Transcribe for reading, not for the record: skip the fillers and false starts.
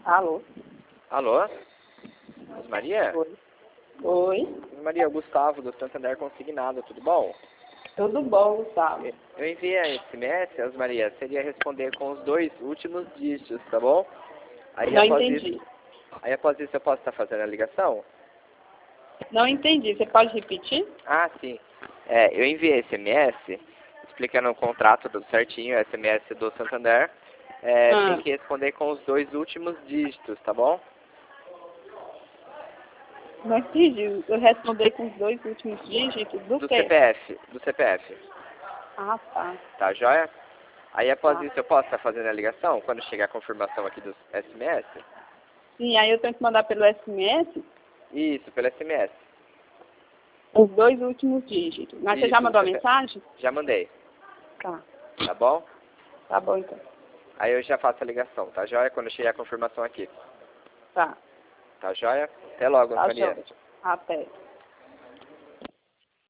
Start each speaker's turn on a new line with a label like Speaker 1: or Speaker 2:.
Speaker 1: Alô?
Speaker 2: Alô? Maria?
Speaker 1: Oi. Oi.
Speaker 2: Maria, o Gustavo do Santander Consignado, tudo bom?
Speaker 1: Tudo bom, Gustavo?
Speaker 2: Eu enviei a SMS, Maria, seria responder com os 2 últimos dígitos, tá bom?
Speaker 1: Não entendi.
Speaker 2: Aí após isso eu posso estar fazendo a ligação?
Speaker 1: Não entendi. Você pode repetir?
Speaker 2: Ah, sim. Eu enviei SMS explicando o contrato do certinho, SMS do Santander. Tem que responder com os 2 últimos dígitos, tá bom?
Speaker 1: Não entendi. Eu respondi com os 2 últimos dígitos do quê?
Speaker 2: Do CPF.
Speaker 1: Ah, tá.
Speaker 2: Tá joia? Aí após
Speaker 1: Tá.
Speaker 2: isso eu posso estar fazendo a ligação, quando chegar a confirmação aqui do SMS?
Speaker 1: Sim, aí eu tenho que mandar pelo SMS
Speaker 2: Isso, pelo SMS.
Speaker 1: os 2 últimos dígitos. Mas você
Speaker 2: Isso,
Speaker 1: já mandou a
Speaker 2: do CPF.
Speaker 1: mensagem?
Speaker 2: Já mandei,
Speaker 1: Tá.
Speaker 2: tá bom?
Speaker 1: Tá bom, então.
Speaker 2: Aí eu já faço a ligação, tá joia? Quando chegar a confirmação aqui.
Speaker 1: Tá.
Speaker 2: Tá joia? Até logo,
Speaker 1: Tá,
Speaker 2: Maria.
Speaker 1: joia. Até.